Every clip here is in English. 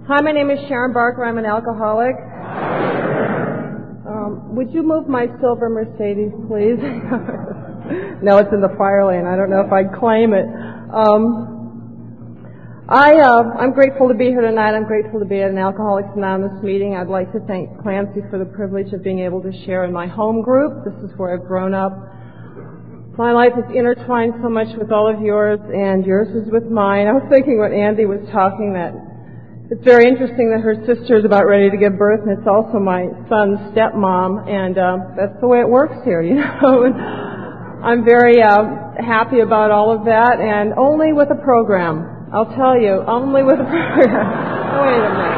Hi, my name is Sharon Barker. I'm an alcoholic. Would you move my silver Mercedes, please? No, it's in the fire lane. I don't know if I'd claim it. I'm grateful to be here tonight. I'm grateful to be at an Alcoholics Anonymous meeting. I'd like to thank Clancy for the privilege of being able to share in my home group. This is where I've grown up. My life is intertwined so much with all of yours, and yours is with mine. I was thinking when Andy was talking that it's very interesting that her sister is about ready to give birth, and it's also my son's stepmom, and that's the way it works here, you know. I'm very happy about all of that, and only with a program. I'll tell you, only with a program. Wait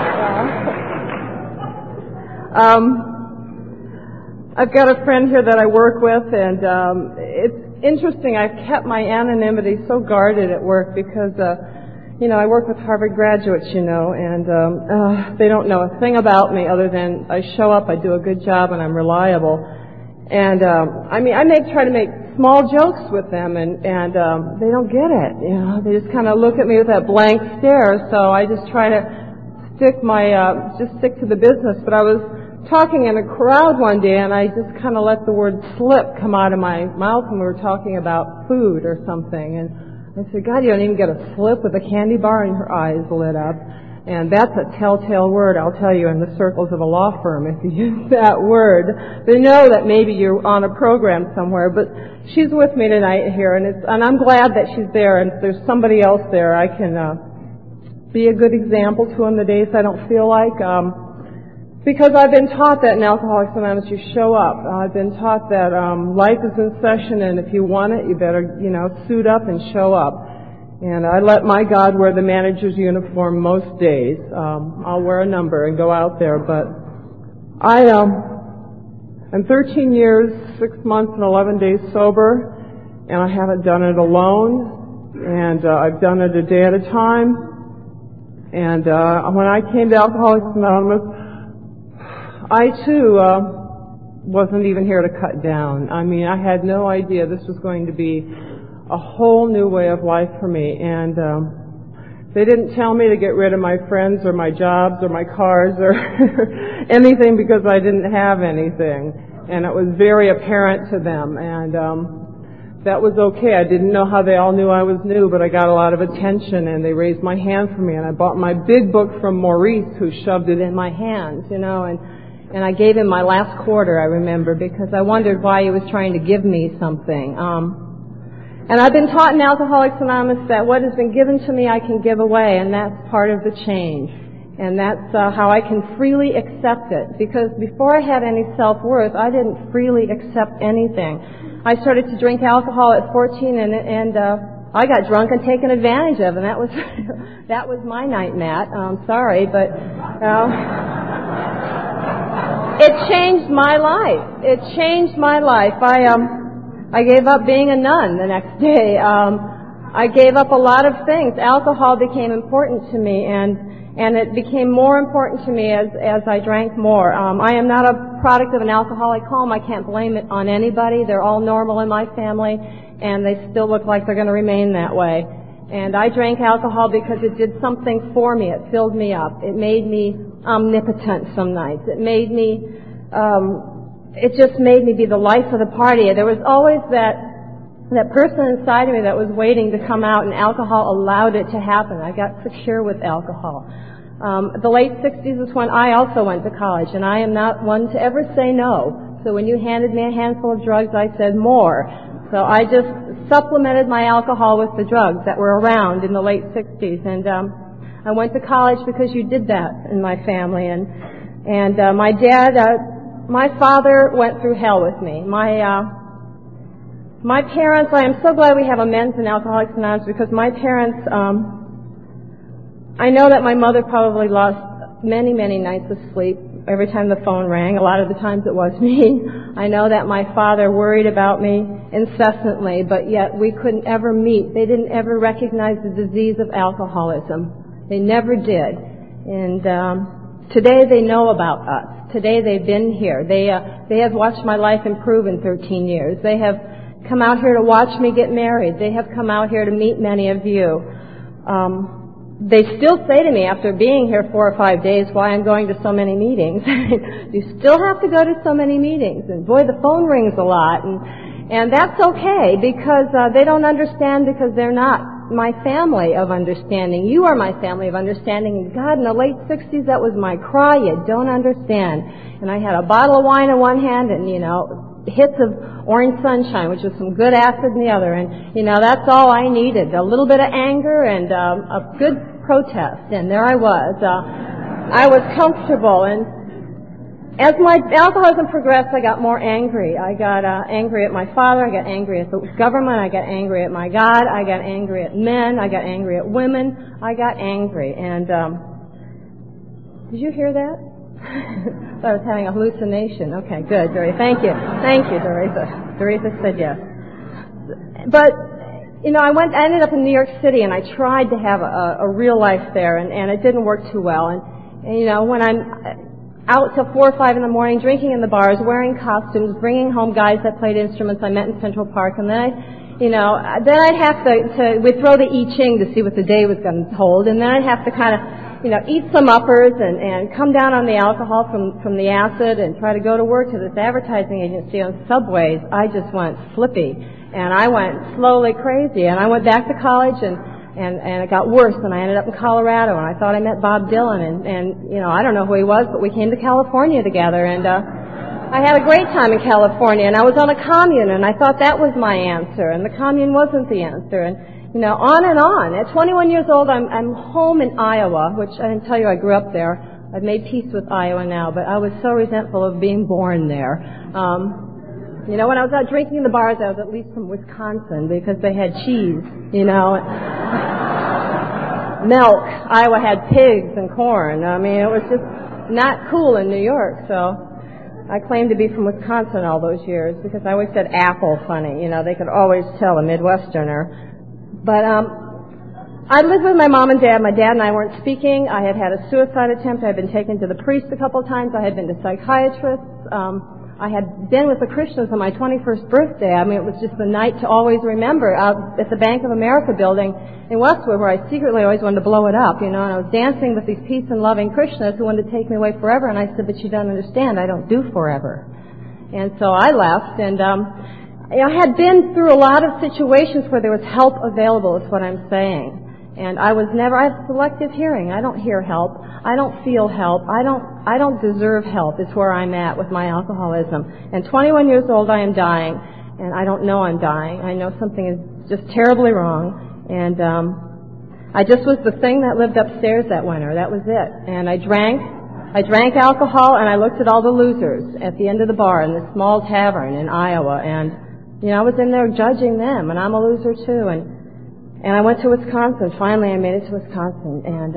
a minute. I've got a friend here that I work with, and it's interesting. I've kept my anonymity so guarded at work because I work with Harvard graduates, and they don't know a thing about me other than I show up, I do a good job, and I'm reliable. And I try to make small jokes with them, and they don't get it. They just kind of look at me with that blank stare. So I just try to stick to the business. But I was talking in a crowd one day, and I just kind of let the word slip come out of my mouth when we were talking about food or something, and I said, God, you don't even get a slip with a candy bar, and her eyes lit up. And that's a telltale word, I'll tell you, in the circles of a law firm. If you use that word, they know that maybe you're on a program somewhere. But she's with me tonight here, and I'm glad that she's there. And if there's somebody else there, I can be a good example to them the days I don't feel like. Because I've been taught that in Alcoholics Anonymous you show up. I've been taught that life is in session, and if you want it, you better, suit up and show up. And I let my God wear the manager's uniform most days. I'll wear a number and go out there. But I'm 13 years, 6 months, and 11 days sober, and I haven't done it alone. And I've done it a day at a time. And when I came to Alcoholics Anonymous, I, too, wasn't even here to cut down. I had no idea this was going to be a whole new way of life for me. And they didn't tell me to get rid of my friends or my jobs or my cars or anything because I didn't have anything. And it was very apparent to them. And that was okay. I didn't know how they all knew I was new, but I got a lot of attention, and they raised my hand for me. And I bought my big book from Maurice, who shoved it in my hand, and I gave him my last quarter, I remember, because I wondered why he was trying to give me something. And I've been taught in Alcoholics Anonymous that what has been given to me I can give away, and that's part of the change. And that's how I can freely accept it. Because before I had any self-worth, I didn't freely accept anything. I started to drink alcohol at 14, and I got drunk and taken advantage of, and that was that was my night, Matt. Sorry, but it changed my life. It changed my life. I gave up being a nun the next day. I gave up a lot of things. Alcohol became important to me, and it became more important to me as I drank more. I am not a product of an alcoholic home. I can't blame it on anybody. They're all normal in my family, and they still look like they're going to remain that way. And I drank alcohol because it did something for me. It filled me up. It made me omnipotent some nights. It just made me be the life of the party. There was always that person inside of me that was waiting to come out, and alcohol allowed it to happen. I got secure with alcohol. The late 60s is when I also went to college, and I am not one to ever say no. So when you handed me a handful of drugs, I said more. So I just supplemented my alcohol with the drugs that were around in the late 60s. And I went to college because you did that in my family. And my dad, my father went through hell with me. My parents, I am so glad we have a men's and Alcoholics Anonymous, because my parents, I know that my mother probably lost many, many nights of sleep every time the phone rang. A lot of the times it was me. I know that my father worried about me incessantly, but yet we couldn't ever meet. They didn't ever recognize the disease of alcoholism. They never did. And today they know about us. Today they've been here. They have watched my life improve in 13 years. They have come out here to watch me get married. They have come out here to meet many of you. they still say to me after being here 4 or 5 days why I'm going to so many meetings. You still have to go to so many meetings, and boy, the phone rings a lot, and that's okay because they don't understand because they're not my family of understanding. You are my family of understanding. And God, in the late 60s, that was my cry. You don't understand. And I had a bottle of wine in one hand and, hits of orange sunshine, which was some good acid in the other. And, that's all I needed. A little bit of anger and a good protest. And there I was. I was comfortable. And as my alcoholism progressed, I got more angry. I got angry at my father. I got angry at the government. I got angry at my God. I got angry at men. I got angry at women. I got angry. And did you hear that? I was having a hallucination. Okay, good, Dory. Thank you. Thank you, Doretha. Doretha said yes. But, I ended up in New York City, and I tried to have a real life there, and it didn't work too well. And when I'm out till 4 or 5 in the morning, drinking in the bars, wearing costumes, bringing home guys that played instruments I met in Central Park, and then then I'd have we'd throw the I Ching to see what the day was going to hold, and then I'd have to kind of, eat some uppers and come down on the alcohol from the acid and try to go to work to this advertising agency on subways. I just went flippy, and I went slowly crazy, and I went back to college and it got worse, and I ended up in Colorado, and I thought I met Bob Dylan, and I don't know who he was, but we came to California together, and I had a great time in California, and I was on a commune, and I thought that was my answer, and the commune wasn't the answer, and on and on. At 21 years old, I'm home in Iowa, which I didn't tell you I grew up there. I've made peace with Iowa now, but I was so resentful of being born there. When I was out drinking in the bars, I was at least from Wisconsin because they had cheese, milk. Iowa had pigs and corn. I mean, it was just not cool in New York, so I claimed to be from Wisconsin all those years because I always said apple funny. They could always tell a Midwesterner. But I lived with my mom and dad. My dad and I weren't speaking. I had had a suicide attempt. I had been taken to the priest a couple of times. I had been to psychiatrists. I had been with the Krishnas on my 21st birthday. I mean, it was just the night to always remember out at the Bank of America building in Westwood where I secretly always wanted to blow it up, and I was dancing with these peace and loving Krishnas who wanted to take me away forever, and I said, but you don't understand, I don't do forever. And so I left, and I had been through a lot of situations where there was help available, is what I'm saying. And I have selective hearing. I don't hear help. I don't feel help. I don't deserve help is where I'm at with my alcoholism. And 21 years old, I am dying, and I don't know I'm dying. I know something is just terribly wrong. And I just was the thing that lived upstairs that winter. That was it. And I drank alcohol, and I looked at all the losers at the end of the bar in this small tavern in Iowa, and I was in there judging them, and I'm a loser too, and I went to Wisconsin. Finally, I made it to Wisconsin, and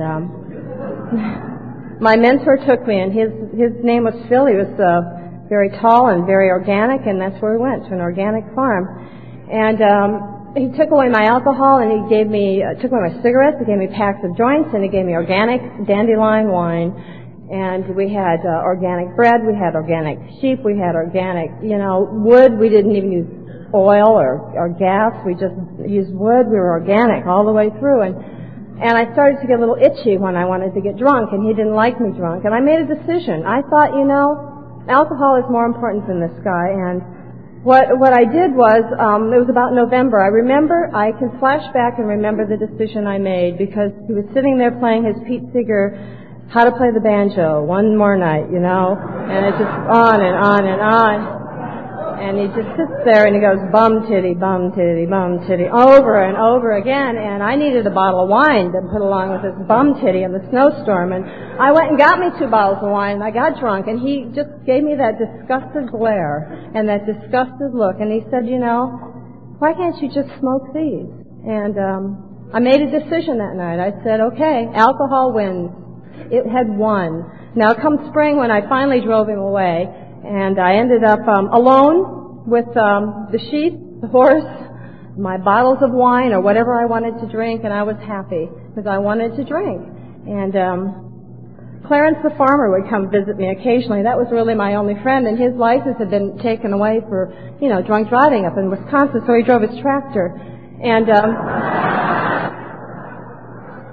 my mentor took me, and his name was Phil. He was very tall and very organic, and that's where we went, to an organic farm. And he took away my alcohol, and he took away my cigarettes, he gave me packs of joints, and he gave me organic dandelion wine. And we had organic bread, we had organic sheep, we had organic, wood. We didn't even use oil or gas. We just used wood. We were organic all the way through. And I started to get a little itchy when I wanted to get drunk, and he didn't like me drunk. And I made a decision. I thought, alcohol is more important than this guy. And what I did was, it was about November. I can flash back and remember the decision I made because he was sitting there playing his Pete Seeger How to Play the Banjo, One More Night, and it's just on and on and on. And he just sits there and he goes, bum titty, bum titty, bum titty, over and over again. And I needed a bottle of wine to put along with this bum titty in the snowstorm. And I went and got me 2 bottles of wine, and I got drunk. And he just gave me that disgusted glare and that disgusted look. And he said, why can't you just smoke these? And I made a decision that night. I said, okay, alcohol wins. It had won. Now, come spring, when I finally drove him away, and I ended up alone with the sheep, the horse, my bottles of wine, or whatever I wanted to drink, and I was happy because I wanted to drink. And Clarence the farmer would come visit me occasionally. That was really my only friend, and his license had been taken away for, drunk driving up in Wisconsin, so he drove his tractor. And yes,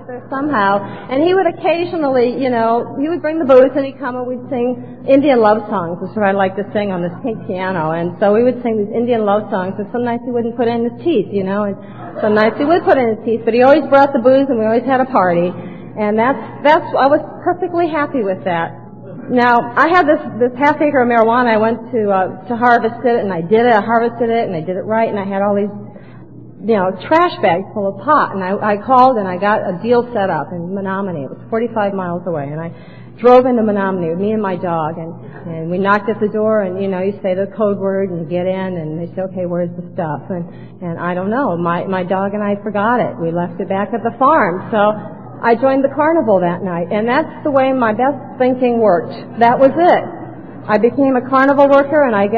was there somehow. And he would occasionally, he would bring the booze and he'd come and we'd sing Indian love songs, which is what I like to sing on this pink piano. And so we would sing these Indian love songs, and some nights he wouldn't put in his teeth, and some nights he would put in his teeth, but he always brought the booze and we always had a party. And I was perfectly happy with that. Now, I had this half acre of marijuana. I went to harvest it, and I did it. I harvested it, and I did it right, and I had all these, trash bags full of pot. And I called, and I got a deal set up in Menominee. It was 45 miles away, and I drove into Menominee with me and my dog, and we knocked at the door, and, you say the code word, and you get in, and they say, okay, where's the stuff? And I don't know. My dog and I forgot it. We left it back at the farm, so I joined the carnival that night, and that's the way my best thinking worked. That was it. I became a carnival worker, and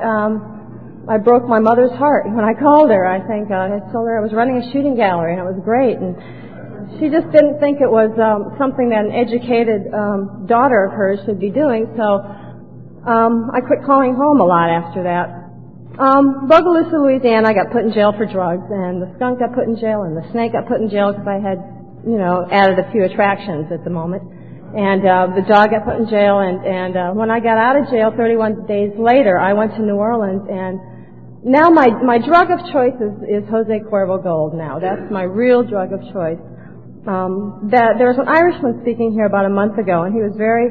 I broke my mother's heart when I called her. I told her I was running a shooting gallery, and it was great, and she just didn't think it was something that an educated daughter of hers should be doing, so I quit calling home a lot after that. Bogalusa, Louisiana, I got put in jail for drugs, and the skunk got put in jail, and the snake got put in jail because I had added a few attractions at the moment. And the dog got put in jail, and when I got out of jail 31 days later, I went to New Orleans, and now my drug of choice is Jose Cuervo Gold now. That's my real drug of choice. There was an Irishman speaking here about a month ago, and he was very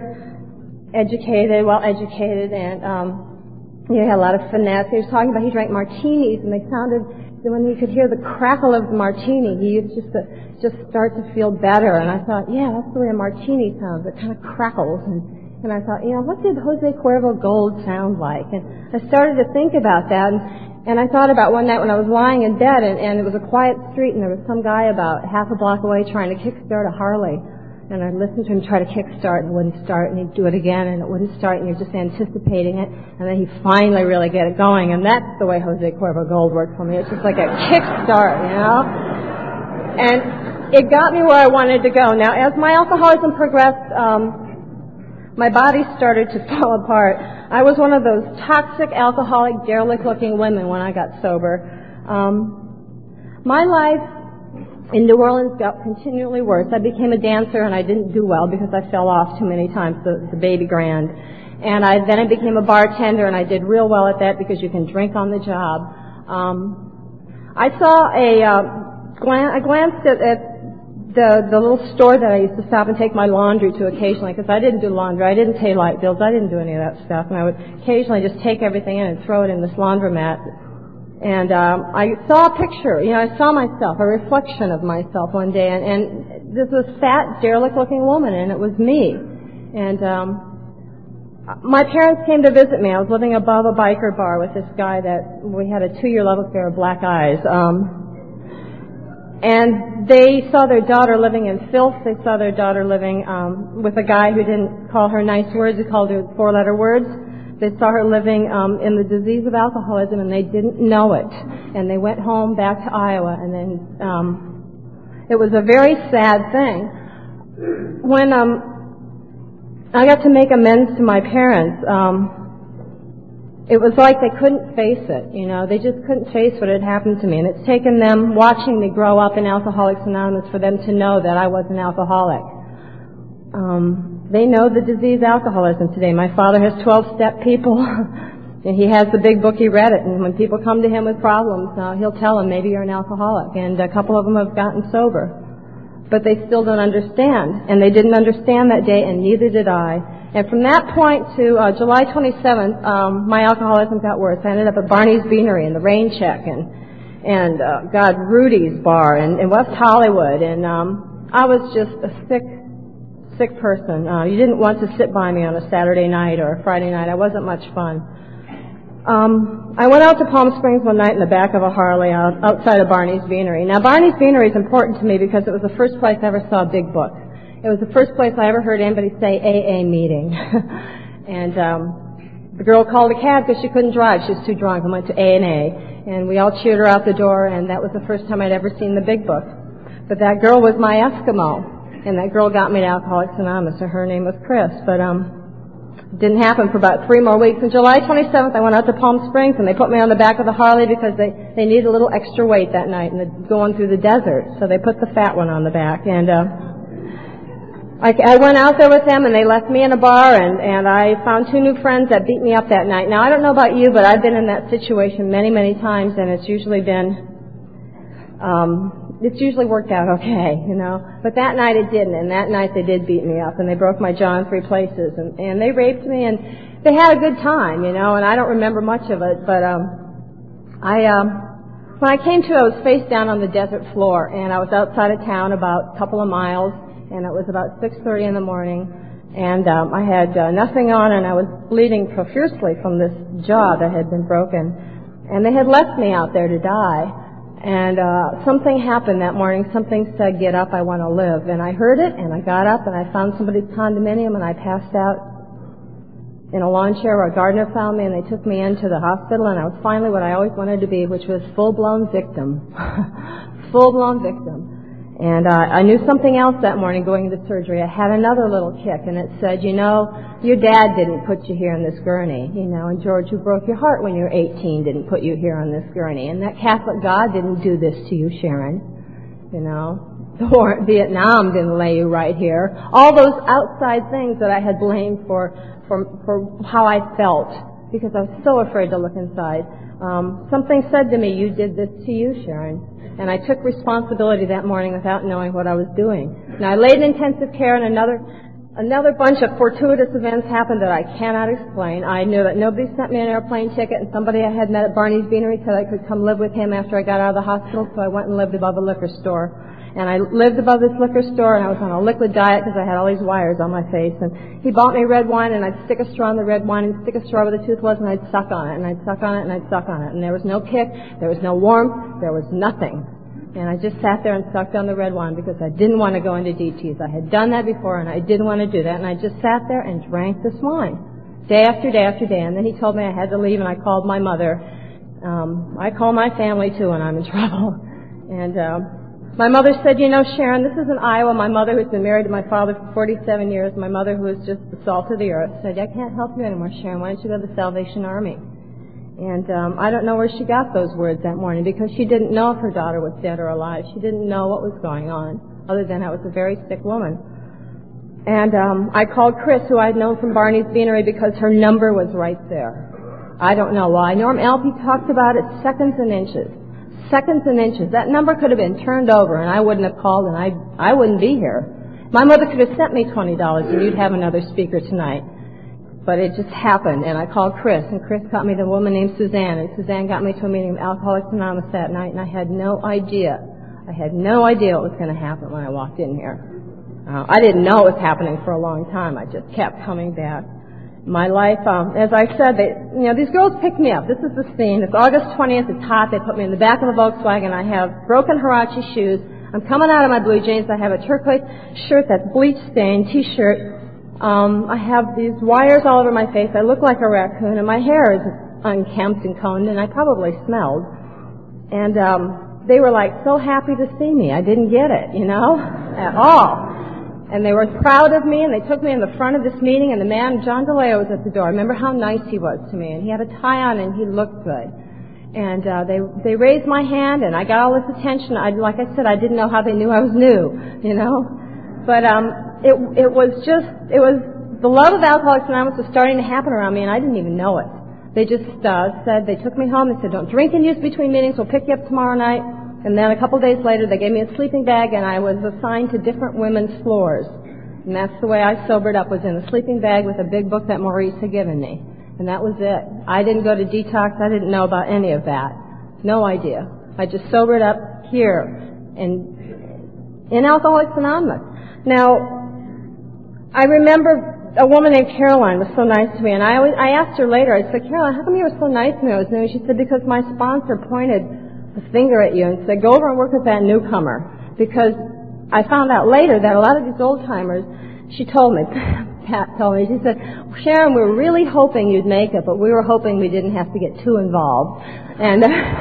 well educated, and he had a lot of finesse. He was talking about he drank martinis, and they sounded, when you could hear the crackle of the martini, he used just start to feel better. And I thought, yeah, that's the way a martini sounds. It kind of crackles. And I thought, what did Jose Cuervo Gold sound like? And I started to think about that. And I thought about one night when I was lying in bed, and it was a quiet street, and there was some guy about half a block away trying to kickstart a Harley. And I listened to him try to kickstart, and it wouldn't start, and he'd do it again, and it wouldn't start, and you're just anticipating it, and then he'd finally really get it going. And that's the way Jose Cuervo Gold worked for me. It's just like a kickstart, And it got me where I wanted to go. Now, as my alcoholism progressed, my body started to fall apart. I was one of those toxic, alcoholic, derelict-looking women when I got sober. My life in New Orleans got continually worse. I became a dancer, and I didn't do well because I fell off too many times, the baby grand. And then I became a bartender, and I did real well at that because you can drink on the job. I glanced at the little store that I used to stop and take my laundry to occasionally, because I didn't do laundry. I didn't pay light bills. I didn't do any of that stuff. And I would occasionally just take everything in and throw it in this laundromat. And I saw a picture, I saw myself, a reflection of myself one day, and this was fat, derelict-looking woman, and it was me. And my parents came to visit me. I was living above a biker bar with this guy that we had a 2-year love affair of black eyes. And they saw their daughter living in filth. They saw their daughter living with a guy who didn't call her nice words, he called her 4-letter words. They saw her living in the disease of alcoholism, and they didn't know it. And they went home back to Iowa, and then it was a very sad thing. When I got to make amends to my parents, it was like they couldn't face it. They just couldn't face what had happened to me. And it's taken them watching me grow up in Alcoholics Anonymous for them to know that I was an alcoholic. They know the disease alcoholism today. My father has 12-step people, and he has the big book. He read it, and when people come to him with problems, he'll tell them, maybe you're an alcoholic. And a couple of them have gotten sober. But they still don't understand, and they didn't understand that day, and neither did I. And from that point to July 27th, my alcoholism got worse. I ended up at Barney's Beanery and the Rain Check and Rudy's Bar in West Hollywood. And I was just a sick person. You didn't want to sit by me on a Saturday night or a Friday night. I wasn't much fun. I went out to Palm Springs one night in the back of a Harley outside of Barney's Beanery. Now, Barney's Beanery is important to me because it was the first place I ever saw a big book. It was the first place I ever heard anybody say AA meeting. And the girl called a cab because she couldn't drive. She was too drunk and went to A&A. And we all cheered her out the door, and that was the first time I'd ever seen the big book. But that girl was my Eskimo, and that girl got me to Alcoholics Anonymous, so her name was Chris. But Didn't happen for about 3 more weeks. On July 27th, I went out to Palm Springs, and they put me on the back of the Harley because they needed a little extra weight that night and going through the desert. So they put the fat one on the back. And I went out there with them, and they left me in a bar, and I found 2 new friends that beat me up that night. Now, I don't know about you, but I've been in that situation many, many times, and it's usually worked out okay, you know. But that night it didn't, and that night they did beat me up, and they broke my jaw in 3 places, and they raped me, and they had a good time, you know, and I don't remember much of it, but when I came to, I was face down on the desert floor, and I was outside of town about a couple of miles, and it was about 6:30 in the morning, and I had nothing on, and I was bleeding profusely from this jaw that had been broken, and they had left me out there to die. And something happened that morning. Something said, "Get up, I want to live." And I heard it, and I got up, and I found somebody's condominium, and I passed out in a lawn chair where a gardener found me, and they took me into the hospital, and I was finally what I always wanted to be, which was full-blown victim. Full-blown victim. And I knew something else that morning going into surgery. I had another little kick, and it said, "You know, your dad didn't put you here in this gurney, you know, and George, who broke your heart when you were 18, didn't put you here on this gurney. And that Catholic God didn't do this to you, Sharon. You know, the war in Vietnam didn't lay you right here." All those outside things that I had blamed for how I felt, because I was so afraid to look inside. Something said to me, "You did this to you, Sharon." And I took responsibility that morning without knowing what I was doing. Now, I laid in intensive care, and another bunch of fortuitous events happened that I cannot explain. I knew that nobody sent me an airplane ticket, and somebody I had met at Barney's Beanery said I could come live with him after I got out of the hospital, so I went and lived above a liquor store. And I lived above this liquor store, and I was on a liquid diet because I had all these wires on my face. And he bought me red wine, and I'd stick a straw in the red wine and stick a straw where the tooth was, and I'd suck on it, and I'd suck on it, and I'd suck on it. And there was no kick, there was no warmth, there was nothing. And I just sat there and sucked on the red wine because I didn't want to go into DTs. I had done that before, and I didn't want to do that. And I just sat there and drank this wine day after day after day. And then he told me I had to leave, and I called my mother. I call my family, too, when I'm in trouble. And my mother said, "You know, Sharon, this is in Iowa." My mother, who's been married to my father for 47 years, my mother, who is just the salt of the earth, said, "I can't help you anymore, Sharon. Why don't you go to the Salvation Army?" And I don't know where she got those words that morning, because she didn't know if her daughter was dead or alive. She didn't know what was going on, other than I was a very sick woman. And I called Chris, who I had known from Barney's Beanery, because her number was right there. I don't know why. Norm Alpey talked about it seconds and inches. Seconds and inches. That number could have been turned over, and I wouldn't have called, and I wouldn't be here. My mother could have sent me $20, and you'd have another speaker tonight. But it just happened, and I called Chris, and Chris got me the woman named Suzanne, and Suzanne got me to a meeting of Alcoholics Anonymous that night, and I had no idea. I had no idea what was going to happen when I walked in here. I didn't know it was happening for a long time. I just kept coming back. My life, as I said, these girls picked me up. This is the scene. It's August 20th. It's hot. They put me in the back of a Volkswagen. I have broken Huarache shoes. I'm coming out of my blue jeans. I have a turquoise shirt that's bleach stained, T-shirt. I have these wires all over my face. I look like a raccoon, and my hair is unkempt and combed, and I probably smelled. And they were like so happy to see me. I didn't get it, at all. And they were proud of me, and they took me in the front of this meeting, and the man, John DeLeo, was at the door. I remember how nice he was to me, and he had a tie on, and he looked good. And they raised my hand, and I got all this attention. Like I said, I didn't know how they knew I was new, But it was the love of Alcoholics Anonymous was starting to happen around me, and I didn't even know it. They just said, they took me home. They said, "Don't drink and use between meetings. We'll pick you up tomorrow night." And then a couple days later, they gave me a sleeping bag, and I was assigned to different women's floors. And that's the way I sobered up, was in a sleeping bag with a big book that Maurice had given me. And that was it. I didn't go to detox. I didn't know about any of that. No idea. I just sobered up here in Alcoholics Anonymous. Now, I remember a woman named Caroline was so nice to me, and I asked her later, I said, "Caroline, how come you were so nice to me when I was new?" She said, "Because my sponsor pointed the finger at you and said, go over and work with that newcomer." Because I found out later that a lot of these old-timers, she told me, Pat told me, she said, "Sharon, we were really hoping you'd make it, but we were hoping we didn't have to get too involved." And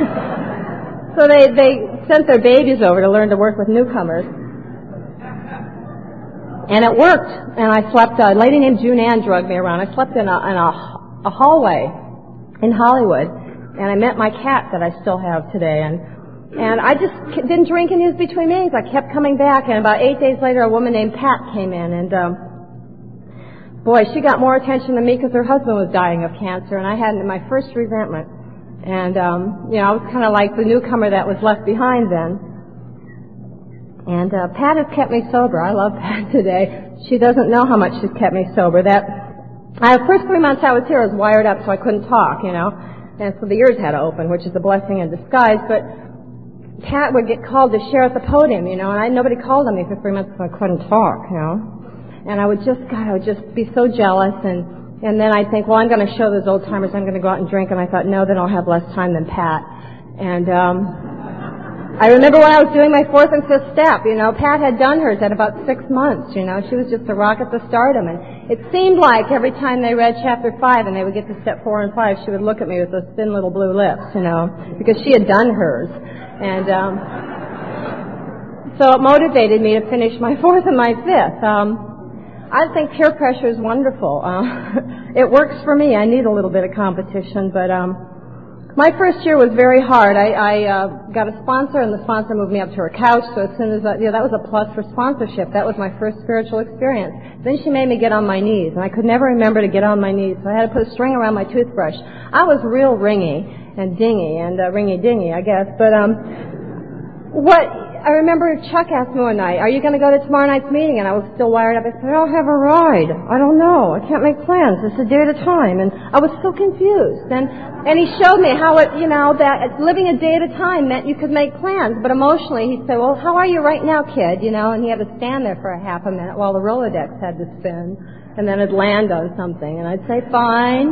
so they sent their babies over to learn to work with newcomers. And it worked. And I slept, a lady named June Ann drugged me around. I slept in a hallway in Hollywood. And I met my cat that I still have today. And I just didn't drink and use between meetings. I kept coming back. And about 8 days later, a woman named Pat came in. And boy, she got more attention than me because her husband was dying of cancer. And I had my first resentment. And, I was kind of like the newcomer that was left behind then. And Pat has kept me sober. I love Pat today. She doesn't know how much she's kept me sober. The first 3 months I was here, I was wired up so I couldn't talk, And so the ears had to open, which is a blessing in disguise. But Pat would get called to share at the podium, and nobody called on me for 3 months so I couldn't talk, And I would just be so jealous. And then I'd think, well, I'm going to show those old timers I'm going to go out and drink. And I thought, no, then I'll have less time than Pat. And I remember when I was doing my fourth and fifth step, Pat had done hers at about 6 months, She was just a rocket to stardom. And it seemed like every time they read chapter 5 and they would get to step 4 and 5, she would look at me with those thin little blue lips, because she had done hers. And so it motivated me to finish my fourth and my fifth. I think peer pressure is wonderful. It works for me. I need a little bit of competition, but my first year was very hard. I got a sponsor, and the sponsor moved me up to her couch. So as soon as that was a plus for sponsorship. That was my first spiritual experience. Then she made me get on my knees, and I could never remember to get on my knees. So I had to put a string around my toothbrush. I was real ringy and dingy and ringy-dingy, I guess. But I remember Chuck asked me one night, "Are you going to go to tomorrow night's meeting?" And I was still wired up. I said, "I'll have a ride. I don't know. I can't make plans. It's a day at a time." And I was so confused. And he showed me how that living a day at a time meant you could make plans. But emotionally, he said, "Well, how are you right now, kid?" And he had to stand there for a half a minute while the Rolodex had to spin. And then it'd land on something. And I'd say, "Fine,"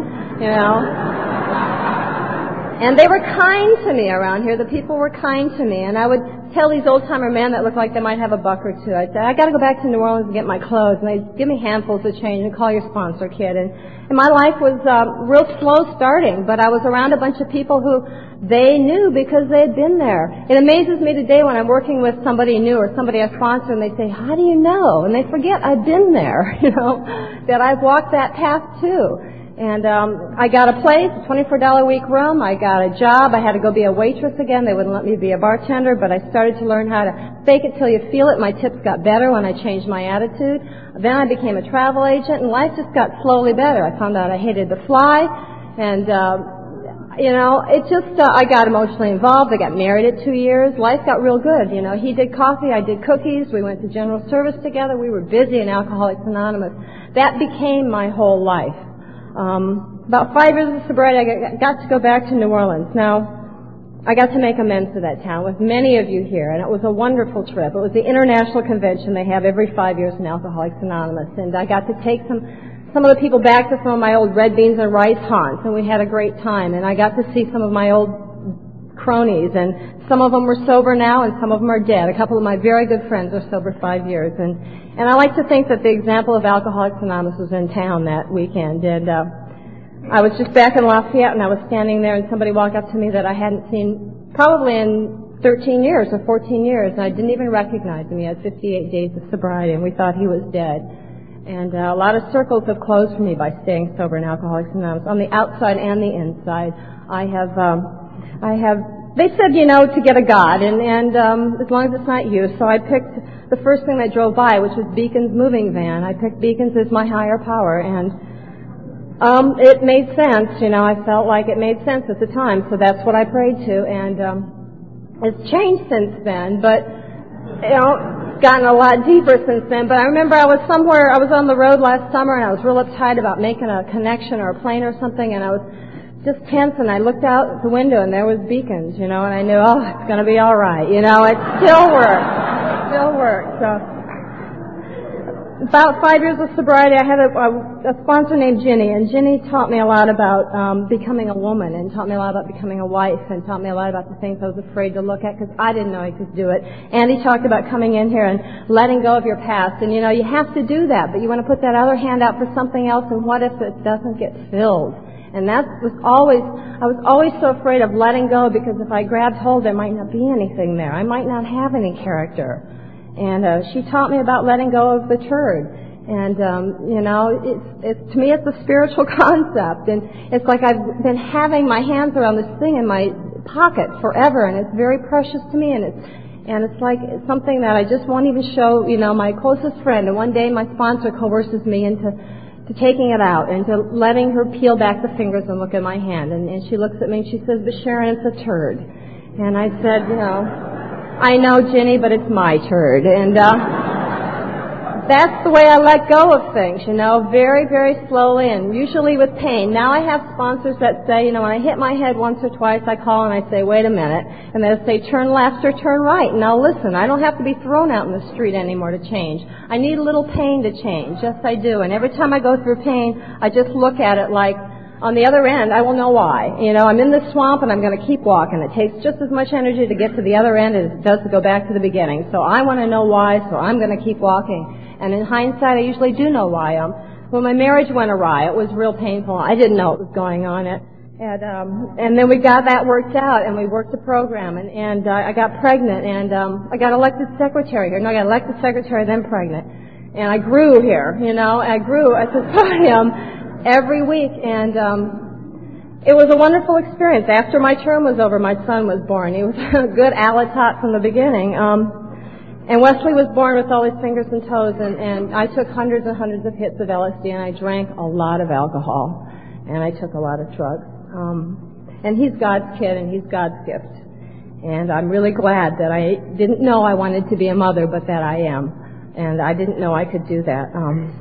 And they were kind to me around here. The people were kind to me. And I would tell these old-timer men that looked like they might have a buck or two, I'd say, "I got to go back to New Orleans and get my clothes." And they'd give me handfuls of change and call your sponsor, kid. And my life was real slow starting, but I was around a bunch of people who they knew because they had been there. It amazes me today when I'm working with somebody new or somebody I sponsor, and they say, "How do you know?" And they forget I've been there, that I've walked that path too. And I got a place, a $24 a week room. I got a job. I had to go be a waitress again. They wouldn't let me be a bartender, but I started to learn how to fake it till you feel it. My tips got better when I changed my attitude. Then I became a travel agent, and life just got slowly better. I found out I hated to fly, and I got emotionally involved. I got married at 2 years. Life got real good. He did coffee, I did cookies. We went to General Service together. We were busy in Alcoholics Anonymous. That became my whole life. About 5 years of sobriety, I got to go back to New Orleans. Now, I got to make amends to that town with many of you here, and it was a wonderful trip. It was the international convention they have every 5 years in Alcoholics Anonymous, and I got to take some of the people back to some of my old red beans and rice haunts, and we had a great time. And I got to see some of my old cronies, and some of them were sober now, and some of them are dead. A couple of my very good friends are sober 5 years, and I like to think that the example of Alcoholics Anonymous was in town that weekend. And I was just back in Lafayette, and I was standing there, and somebody walked up to me that I hadn't seen probably in 13 years or 14 years, and I didn't even recognize him. He had 58 days of sobriety, and we thought he was dead. And a lot of circles have closed for me by staying sober in Alcoholics Anonymous, on the outside and the inside. They said, to get a God, and as long as it's not you. So I picked the first thing that drove by, which was Beacon's moving van. I picked Beacon's as my higher power, and it made sense. I felt like it made sense at the time, so that's what I prayed to. And it's changed since then, but it's gotten a lot deeper since then. But I remember I was on the road last summer, and I was real uptight about making a connection or a plane or something, and I was just tense, and I looked out the window, and there was Beacons, and I knew, it's going to be all right. It still worked. So about 5 years of sobriety, I had a sponsor named Ginny, and Ginny taught me a lot about becoming a woman, and taught me a lot about becoming a wife, and taught me a lot about the things I was afraid to look at because I didn't know I could do it. And he talked about coming in here and letting go of your past, and you have to do that, but you want to put that other hand out for something else, and what if it doesn't get filled? And I was always so afraid of letting go, because if I grabbed hold, there might not be anything there. I might not have any character. And she taught me about letting go of the turd. And, it's to me, it's a spiritual concept. And it's like I've been having my hands around this thing in my pocket forever, and it's very precious to me, and it's like something that I just won't even show, my closest friend. And one day my sponsor coerces me into taking it out and to letting her peel back the fingers and look at my hand. And she looks at me and she says, "But Sharon, it's a turd." And I said, "I know, Ginny, but it's my turd." And that's the way I let go of things, very, very slowly and usually with pain. Now I have sponsors that say, when I hit my head once or twice, I call and I say, "Wait a minute." And they'll say, "Turn left or turn right." Now listen, I don't have to be thrown out in the street anymore to change. I need a little pain to change. Yes, I do. And every time I go through pain, I just look at it like, on the other end, I will know why. I'm in the swamp and I'm going to keep walking. It takes just as much energy to get to the other end as it does to go back to the beginning. So I want to know why, so I'm going to keep walking. And in hindsight, I usually do know why. When my marriage went awry, it was real painful. I didn't know what was going on. And then we got that worked out, and we worked the program, and I got pregnant, and I got elected secretary here. No, I got elected secretary, then pregnant. And I grew here, I grew at the podium every week, and it was a wonderful experience. After my term was over, my son was born. He was a good Alatot from the beginning. And Wesley was born with all his fingers and toes, and I took hundreds and hundreds of hits of LSD, and I drank a lot of alcohol, and I took a lot of drugs. And he's God's kid, and he's God's gift. And I'm really glad that I didn't know I wanted to be a mother, but that I am. And I didn't know I could do that.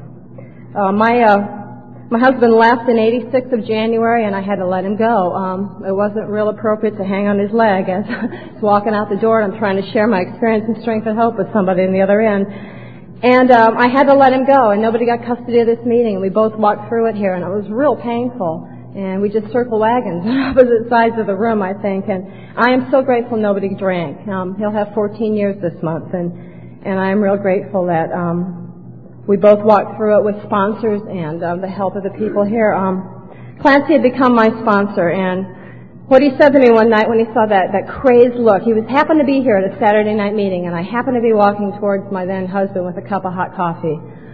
My husband left in '86 of January, and I had to let him go. It wasn't real appropriate to hang on his leg as he's walking out the door, and I'm trying to share my experience and strength and hope with somebody on the other end. And I had to let him go, and nobody got custody of this meeting, and we both walked through it here, and it was real painful. And we just circle wagons on opposite sides of the room, I think. And I am so grateful nobody drank. He'll have 14 years this month, and I am real grateful that we both walked through it with sponsors and the help of the people here. Clancy had become my sponsor, and what he said to me one night when he saw that crazed look, he happened to be here at a Saturday night meeting, and I happened to be walking towards my then husband with a cup of hot coffee.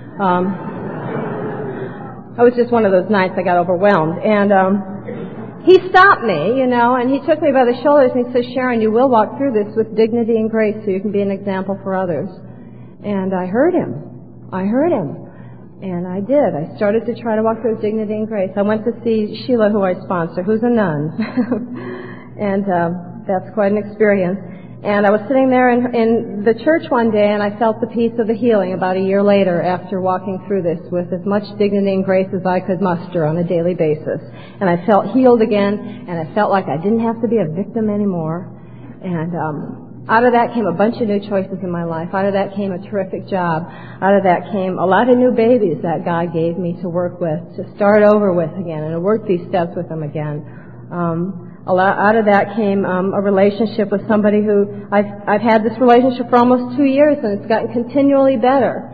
It was just one of those nights I got overwhelmed. And he stopped me, and he took me by the shoulders and he said, "Sharon, you will walk through this with dignity and grace so you can be an example for others." And I heard him. And I did. I started to try to walk through with dignity and grace. I went to see Sheila, who I sponsor, who's a nun. And that's quite an experience. And I was sitting there in the church one day, and I felt the peace of the healing about a year later after walking through this with as much dignity and grace as I could muster on a daily basis. And I felt healed again, and I felt like I didn't have to be a victim anymore. And out of that came a bunch of new choices in my life. Out of that came a terrific job. Out of that came a lot of new babies that God gave me to work with, to start over with again, and to work these steps with them again. Out of that came a relationship with somebody who I've had this relationship for almost 2 years, and it's gotten continually better.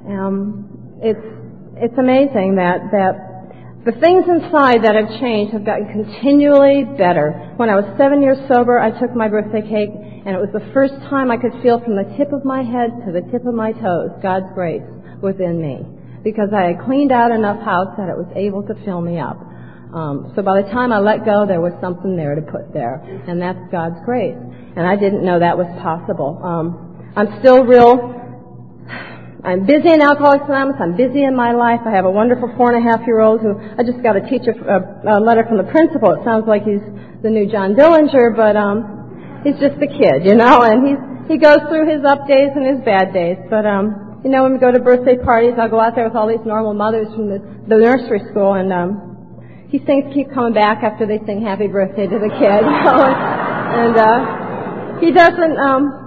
It's amazing that the things inside that have changed have gotten continually better. When I was 7 years sober, I took my birthday cake, and it was the first time I could feel from the tip of my head to the tip of my toes God's grace within me, because I had cleaned out enough house that it was able to fill me up. So by the time I let go, there was something there to put there, and that's God's grace. And I didn't know that was possible. I'm busy in Alcoholics Anonymous. I'm busy in my life. I have a wonderful 4.5-year-old who I just got a letter from the principal. It sounds like he's the new John Dillinger, but he's just a kid, and he goes through his up days and his bad days. But when we go to birthday parties, I'll go out there with all these normal mothers from the nursery school, and he sings "Keep Coming Back" after they sing "Happy Birthday" to the kid. And he doesn't.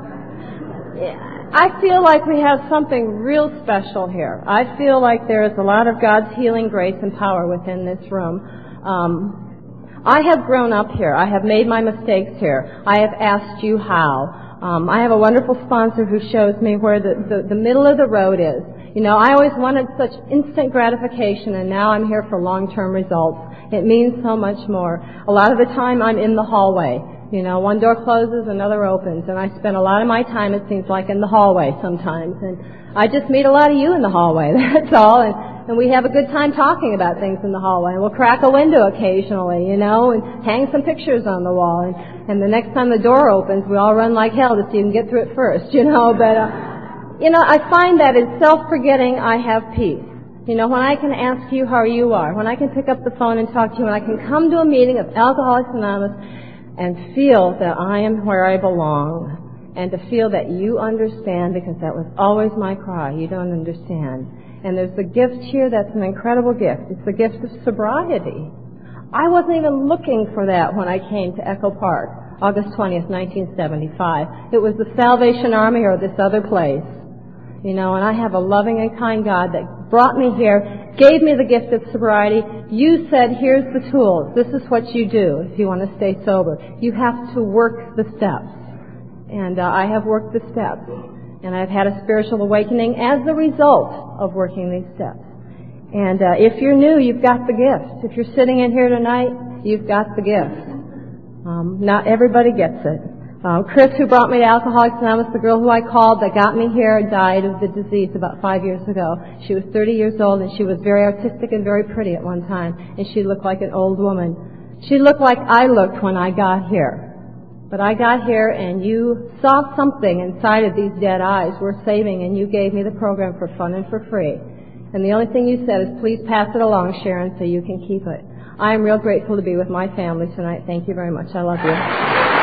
I feel like we have something real special here. I feel like there is a lot of God's healing grace and power within this room. I have grown up here. I have made my mistakes here. I have asked you how. I have a wonderful sponsor who shows me where the middle of the road is. I always wanted such instant gratification, and now I'm here for long-term results. It means so much more. A lot of the time I'm in the hallway, You know, one door closes, another opens, and I spend a lot of my time, it seems like, in the hallway sometimes. And I just meet a lot of you in the hallway, that's all. And we have a good time talking about things in the hallway. And we'll crack a window occasionally, you know, and hang some pictures on the wall. And the next time the door opens, we all run like hell to see who can get through it first, you know. But, you know, I find that in self-forgetting, I have peace. You know, when I can ask you how you are, when I can pick up the phone and talk to you, when I can come to a meeting of Alcoholics Anonymous and feel that I am where I belong, and to feel that you understand, because that was always my cry, you don't understand. And there's a gift here that's an incredible gift. It's the gift of sobriety. I wasn't even looking for that when I came to Echo Park, August 20th, 1975. It was the Salvation Army or this other place. You know, and I have a loving and kind God that brought me here, gave me the gift of sobriety. You said, here's the tools. This is what you do if you want to stay sober. You have to work the steps. And I have worked the steps. And I've had a spiritual awakening as a result of working these steps. And if you're new, you've got the gift. If you're sitting in here tonight, you've got the gift. Not everybody gets it. Chris, who brought me to Alcoholics Anonymous, the girl who I called that got me here, died of the disease about 5 years ago. She was 30 years old, and she was very artistic and very pretty at one time, and she looked like an old woman. She looked like I looked when I got here. But I got here, and you saw something inside of these dead eyes worth saving, and you gave me the program for fun and for free. And the only thing you said is, please pass it along, Sharon, so you can keep it. I am real grateful to be with my family tonight. Thank you very much. I love you.